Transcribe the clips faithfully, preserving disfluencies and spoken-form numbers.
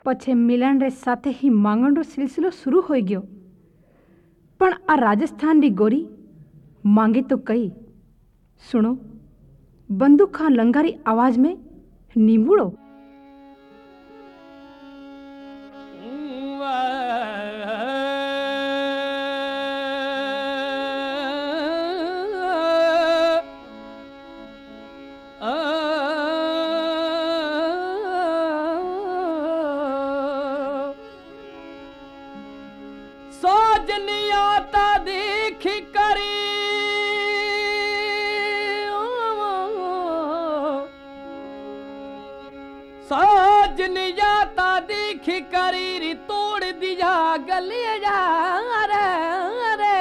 पछे मिलन रे साथे ही मांगण रो सिलसिलो शुरू हो गयो। पण आ राजस्थान री गोरी मांगे तो कई। सुनो बंदूक खां लंगारी आवाज में नींबूड़ो। करी तोड़ दिया गले जा रे रे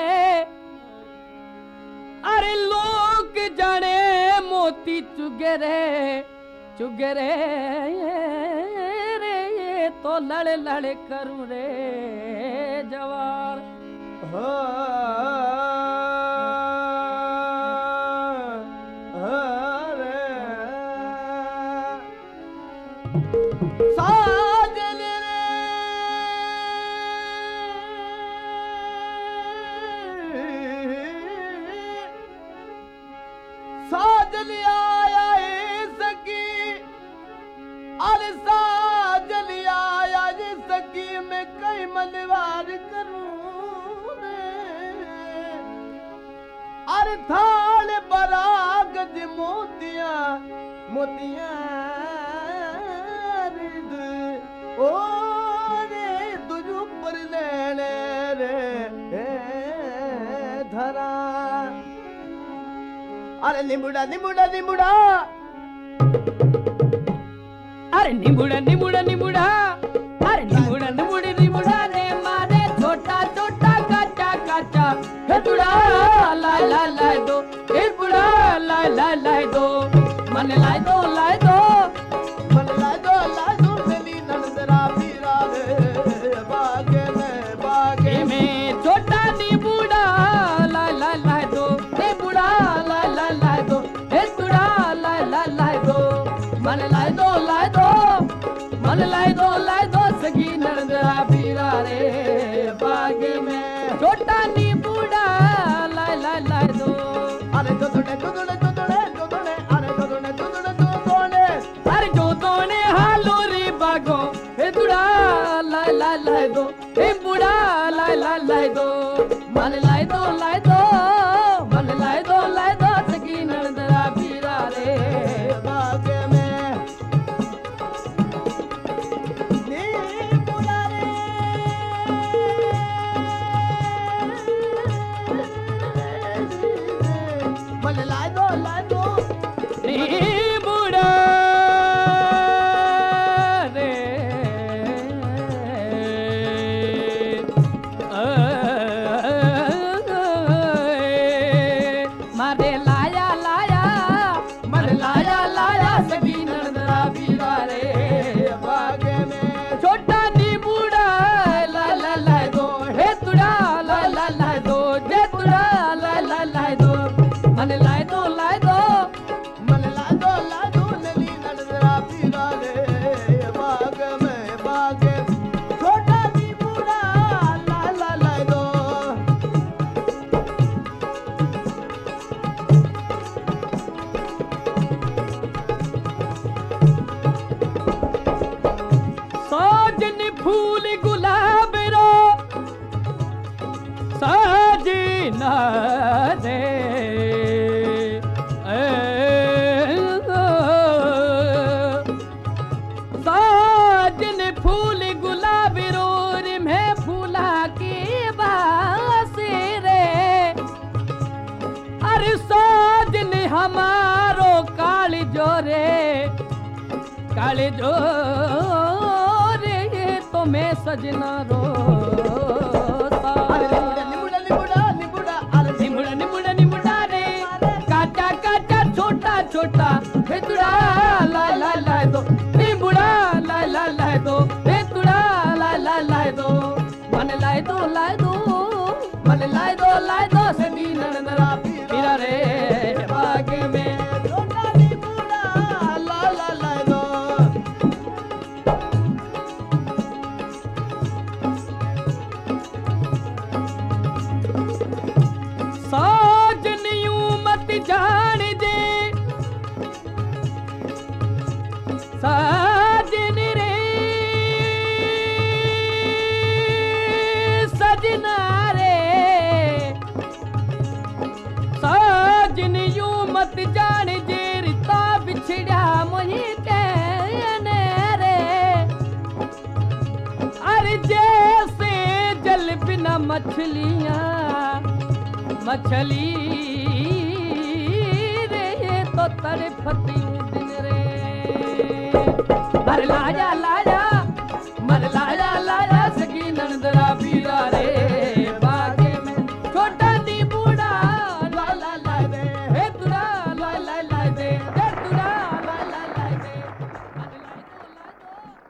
अरे लोग जाने मोती चुगे रे चुगे रे रे तो लड़ लड़ करूं रे जवार हो थाल बराग दी मोतिया मोतिया रिद ओ रे तुझ पर लेने रे धरा अरे निमुड़ा निमुड़ा निमुड़ा अरे निमुड़ा निमुड़ा निमुड़ा अरे निमुड़ा निमुड़ी निमुड़ा रे मारे छोटा छोटा काचा काचा हेतुड़ा लाई लाई लाई दो ए बुढ़ा लाई लाई लाई दो मन लाई दो लाई दो मन लाई दो लाई दो मेरी नंदरा पीरा रे बागे में बागे में छोटा नी बुढ़ा लाई लाई लाई दो ए बुढ़ा लाई लाई लाई दो ए बुढ़ा लाई लाई लाई दो मन लाई दो लाई दो मन लाई दो लाई दो सगी नंदरा पीरा रे बागे में छोटा नी लाई दो ए बुढ़ा लाई लाई लाई दो मन लाई दो लाई दो मन लाई दो लाई दो सगी नंदरा पीरा रे बागे में नी बुढ़ा रे मन लाई दो लाई दो नी बुढ़ा काले जो रे तो मैं सजना रो निमुड़ा निमुड़ा निमुड़ा अरे निमुड़ा निमुड़ा निमुड़ा रे काचा काचा छोटा छोटा हेतुड़ा ला ला ला दो निमुड़ा ला ला ला दो हेतुड़ा ला ला ला दो मन लाई दो लाई दो मन लाई दो लाई दो सगी नंदरा पीरा रे बागे में मछलियाँ मछली रे ये तो तड़फती दिन रे अरे लाजा ला